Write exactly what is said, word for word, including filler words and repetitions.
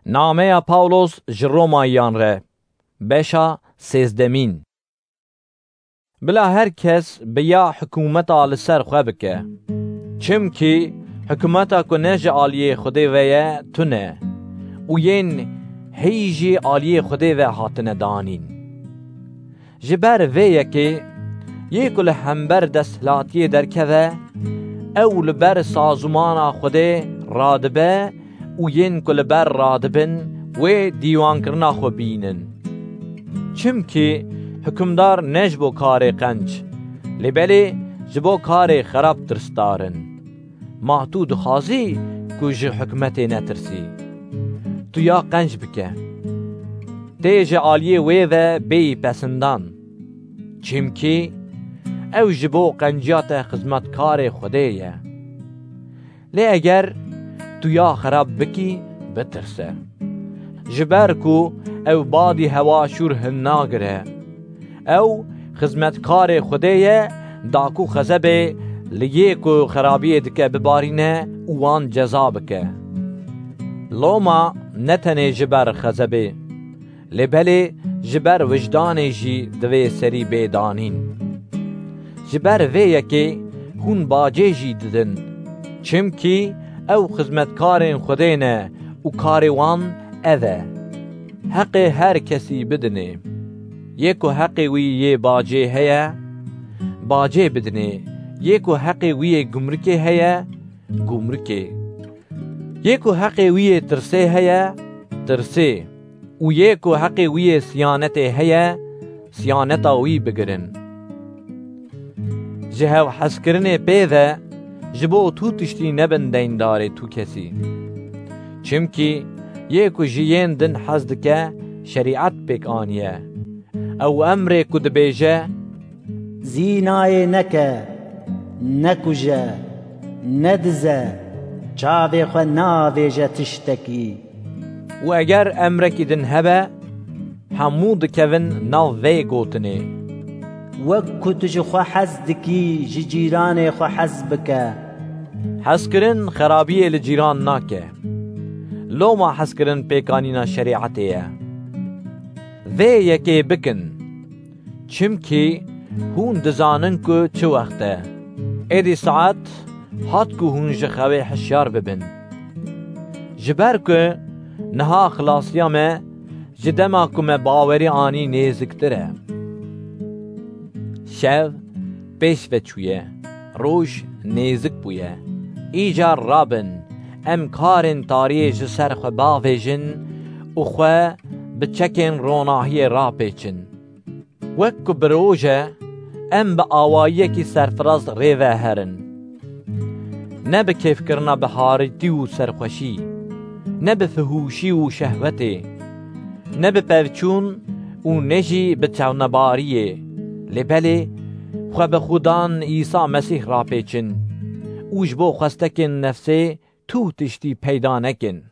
نامه پاولوس جرومایان ره بشا سیزدمین. بلا هر کس بیا حکومتا لسر خواه بکه، چمکی حکومتا کنج آلیه خوده ویه تونه و ین هیجی آلیه خوده ویه هاتنه دانین. جبر ویه که یکل همبر دستلاتیه درکوه او لبر سازمان خوده رادبه و ین کل بر رادبن و دیوان کرنا خو بینن. چمکی حکمدار نجبو کار قنج لبلی جبو کار خراب ترستارن. ما تو دخوازی کج حکمت نترسی تو یا قنج بکه تیج آلیه ویوه بی پسندان، چمکی او جبو قنجیات خدمتکار خوده یه. لی اگر تو یا خراب بکی بترسه، جبر کو او بادی هوا شور هناگره او خدمتکار خوده یه داکو خزبه لیه کو خرابیه دکه ببارینه اوان جزا بکه. لوما نتنه جبر خزبه لبلی جبر وجدانه جی دوی سری بیدانین. جبر ویه که هون باجه جی ددن، چمکی او خدمتکارین خوده نه و کاروان اوه. حق هر کسی بدنه، یکو حق وی یه باجه هیا باجه بدنه، یکو حق وی گمرکه هیا گمرکه، یکو حق وی ترسه هیا ترسه و یکو حق وی سیانت هیا سیانتا وی بگرن. جهو حس کرنه پیوه جبو تو تشتی نبندین داره تو کسی، چمکی یکو جیین دن حزد که شریعت پیک آنیه او امر کد بیجه زینای نکه نکجه ندزه چاوی خو ناویجه تشتکی. و اگر امرکی دن هبه همو دکوین ناو وی گوتنه. وکو تج خو حزدکی جیران خو حزبکه. حس کرن خرابیه لجیران ناکه، لو ما حس کرن پیکانینا شریعتیه. وی یکی بکن، چمکی هون دزانن که چه وقته ایدی ساعت هات که هون جخوی حشیار ببن. جبر که نها خلاصیامه جدما کم باوری آنی نیزکتره. شو پیش وچویه روش نیزک بویه ایجار رابن ام کارن تاریه جسر خو باویجن و خو بچکن روناهی را پیچن. وکو بروجه ام با آوائیه کی سرفراز ریوه هرن، نه به کیف کرنا بحارتی و سرخوشی، نه به فهوشی و شهوتی، نه به پوچون و نجی به چونباریه. لبلی خو به خودان عیسی مسیح را پیچن اوش بو خستکن نفسه تو تشتی پیدا نکن.